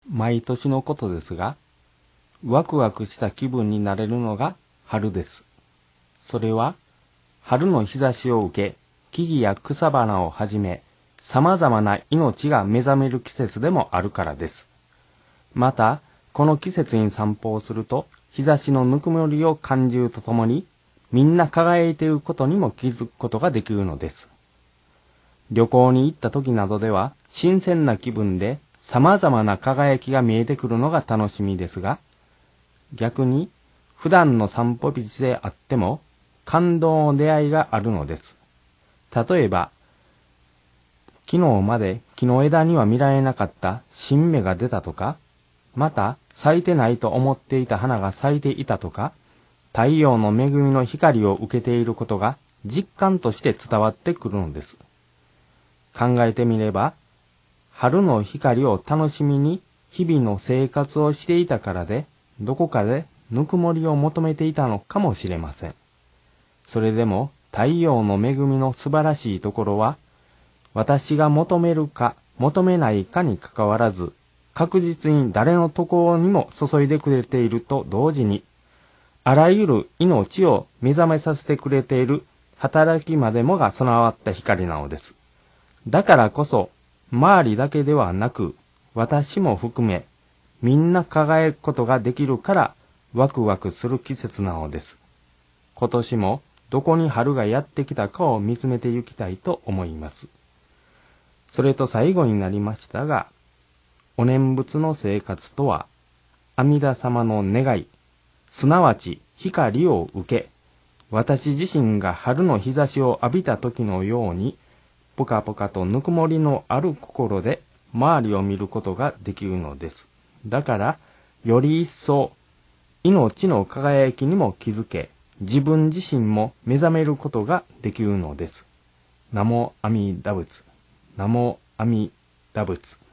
毎年のことですが、ワクワクした気分になれるのが春です。それは、春の日差しを受け、木々や草花をはじめ、様々な命が目覚める季節でもあるからです。また、この季節に散歩をすると、日差しのぬくもりを感じるとともに、みんな輝いていることにも気づくことができるのです。旅行に行った時などでは、新鮮な気分で様々な輝きが見えてくるのが楽しみですが、逆に普段の散歩道であっても感動の出会いがあるのです。例えば、昨日まで木の枝には見られなかった新芽が出たとか、また咲いてないと思っていた花が咲いていたとか、太陽の恵みの光を受けていることが実感として伝わってくるのです。考えてみれば、春の光を楽しみに日々の生活をしていたからで、どこかでぬくもりを求めていたのかもしれません。それでも太陽の恵みの素晴らしいところは、私が求めるか求めないかにかかわらず、確実に誰のところにも注いでくれていると同時に、あらゆる命を目覚めさせてくれている働きまでもが備わった光なのです。だからこそ、周りだけではなく、私も含め、みんな輝くことができるからワクワクする季節なのです。今年もどこに春がやってきたかを見つめていきたいと思います。それと最後になりましたが、お念仏の生活とは、阿弥陀様の願い、すなわち光を受け、私自身が春の日差しを浴びた時のように、ぽかぽかとぬくもりのある心で周りを見ることができるのです。だから、より一層、命の輝きにも気づけ、自分自身も目覚めることができるのです。ナモ阿弥陀仏。ナモ阿弥陀仏。